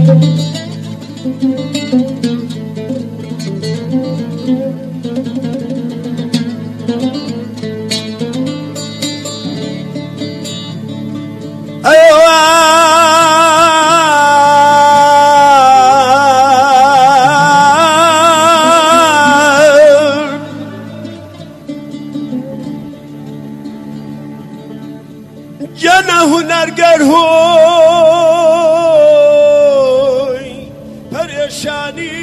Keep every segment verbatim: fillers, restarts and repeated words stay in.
جنه هنرگر هوی پریشانی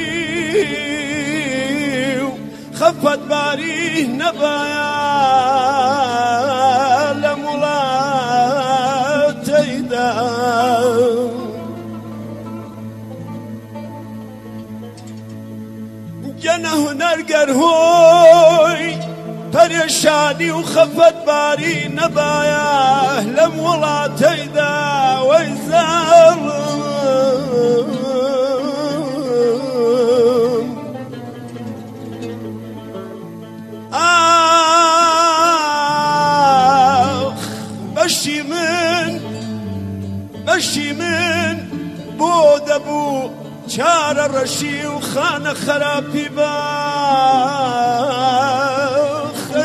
و خفت باری نبایا لمولات ایدا جنه هنرگر هوی پریشانی و خفت باری نبایا لم ولاتيدا ويزال آخ بشي من بشي من بود ابو شار الرشي وخان خرابي با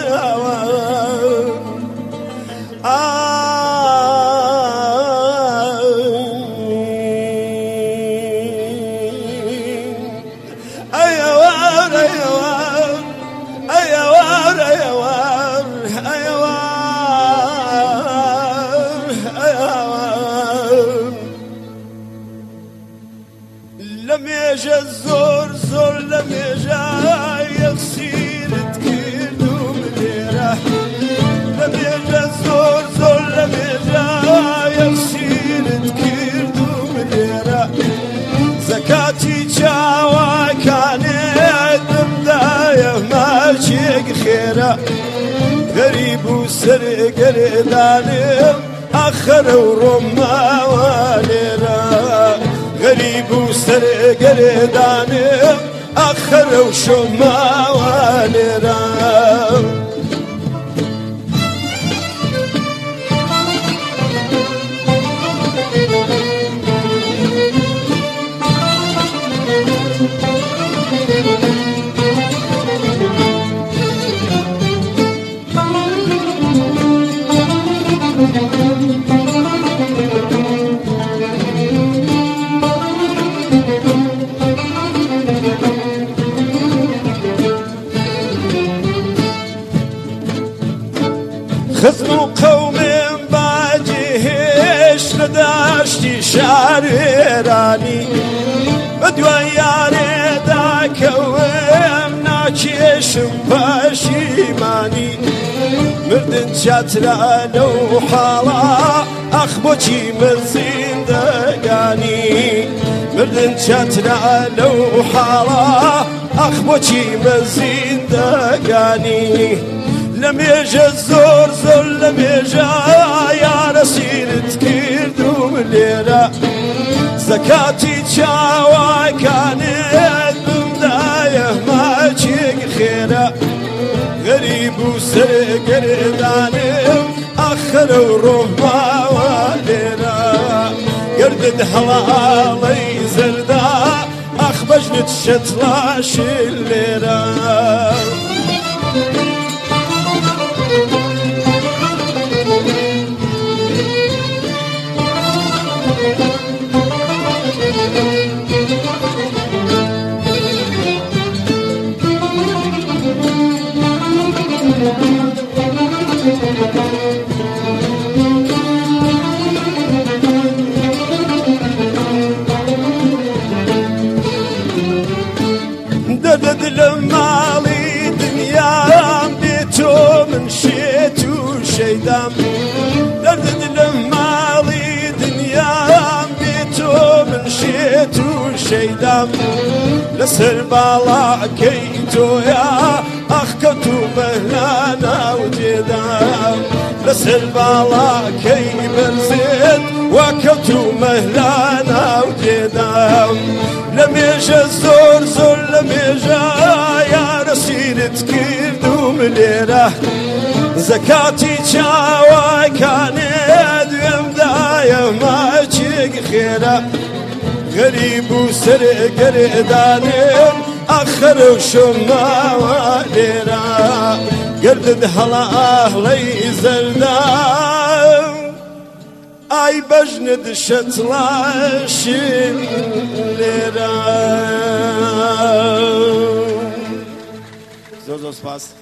لم يجا الزور زور لم يجا يغسير تكيدو مديرة لم يجا الزور زور لم يجا يغسير تكيدو مديرة زكاتي جاوا كان يدم دايه ماشيق خيرة غريب وسر قرداني أخر ورما واليرا غريب وسر قرداني أخر وشما واليرا خزم قوم باجيش لداشتي شاريراني بدوياري داك ومناكيش باشيماني مردن شاترا لو حالا أخبوتي مزين دقاني مردن شاترا لو حالا أخبوتي مزين دقاني لم يجا الزور زور لم يجا يا رسيل تكيردو مليرة زكاتي تشاوا كانت بمدايه ما تشيق خيرة غريب وسر قرداني أخر ورما واليرة قردد حلالي زردا أخبجنت شتلاش الليرة دردد لمالي دنيا بيتو من شيتو شيدام دردد لمالي دنيا بيتو من شيتو شيدام لسر بالا كيتو يا أخكتو مهلانا وجدام لسر بالا كي برزيد وكتو مهلانا وجدام لم يجا الزور زور لم يجا يا رسيل تكيردو مليرة زكاتي تشاوا كان يدوم دايه ما تشيق خيرة غريب وسر قردانين أخر وشما وليرا قردد هلا أهلي زردان أي بجند شتلاشين ليرا زور زور سپاس